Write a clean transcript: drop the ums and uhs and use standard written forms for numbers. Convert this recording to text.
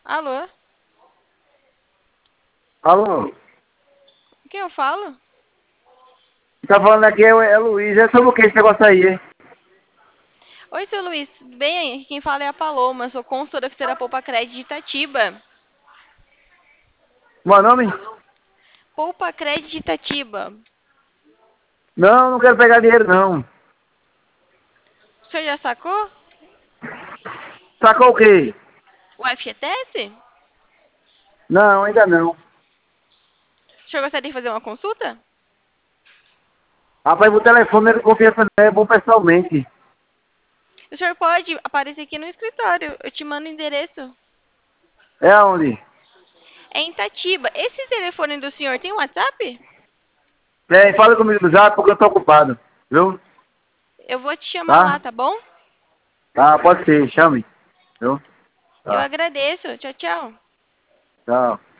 Alô? Alô? Quem eu falo? Tá falando aqui é Luiz. É sobre o que esse negócio aí, hein? Oi, seu Luiz, tudo bem? Quem fala é a Paloma, sou consultora financeira Poupa Crédito de Itatiba. Meu nome? Poupa Crédito de Itatiba. Não, não quero pegar dinheiro, não. O senhor já sacou Sacou o quê? o FGTS? Não, ainda não. O senhor gostaria de fazer uma consulta? Rapaz, o telefone não é de confiança, não. É bom pessoalmente. O senhor pode aparecer aqui no escritório, eu te mando o endereço. É aonde? É em Itatiba. Esse telefone do senhor tem WhatsApp? É, fala comigo no zap porque eu tô ocupado. Viu? Eu vou te chamar lá, Tá? tá bom? Tá, pode ser. Chame. Viu? Eu Tá. agradeço. Tchau, tchau. Tchau.